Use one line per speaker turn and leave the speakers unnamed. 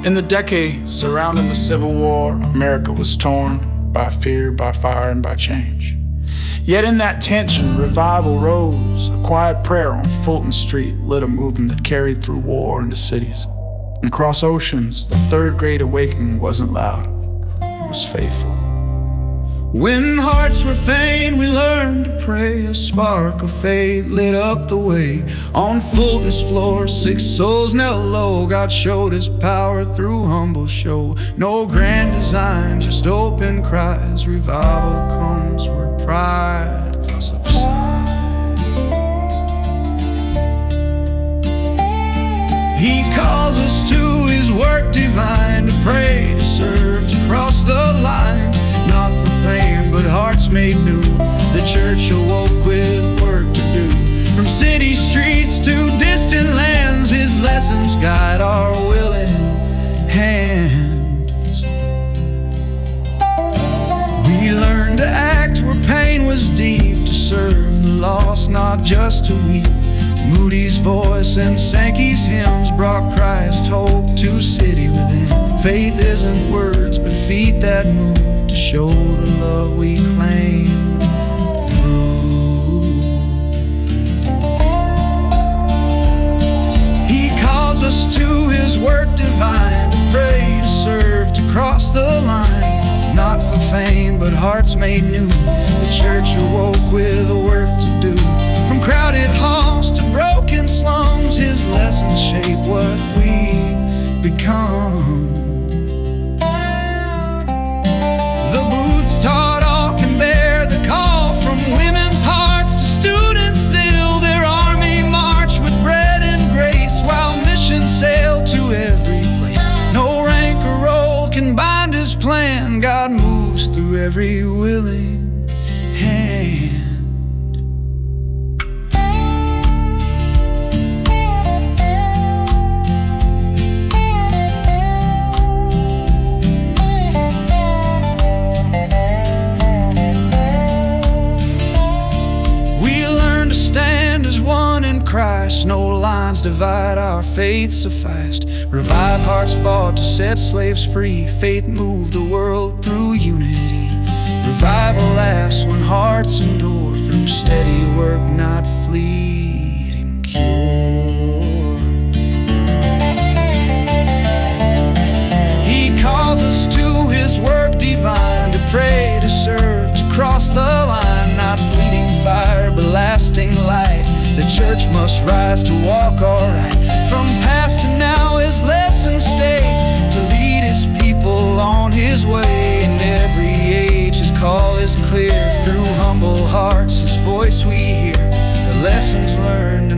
In the decade surrounding the Civil War, America was torn by fear, by fire, and by change. Yet in that tension, revival rose. A quiet prayer on Fulton Street lit a movement that carried through war into cities. And across oceans, the third great awakening wasn't loud, it was faithful.
When hearts were faint, we learned to pray. A spark of faith lit up the way. On Fulton's floor, 6 souls knelt low. God showed His power through humble show. No grand design, just open cries. Revival comes where pride subsides. He calls us to His work divine, to pray, to serve, to cross the line. Not for fame, but hearts made new. The church awoke with work to do. From city streets to distant lands, His lessons guide our willing hands. We learned to act where pain was deep, to serve the lost, not just to weep. Moody's voice and Sankey's hymns brought Christ hope to city within. Faith isn't words, but feet that move, to show the love we claim. He calls us to His work divine, to pray, to serve, to cross the line. Not for fame, but hearts made new. The church awoke with a work to do. From crowded halls to broken slums, His lessons shape what we become. The booths taught all can bear the call. From women's hearts to students still, their army marched with bread and grace, while missions sailed to every place. No rank or role can bind His plan. God moves through every willing hand. Christ, no lines divide, our faith sufficed. Revived hearts fought to set slaves free. Faith moved the world through unity. Revival lasts when hearts endure, through steady work, not fleeting cure. He calls us to His work divine, to pray, to serve, to cross the line. Not fleeting fire, but lasting light. The church must rise to walk aright. From past to now, His lessons stay, to lead His people on His way. In every age, His call is clear. Through humble hearts, His voice we hear. The lessons learned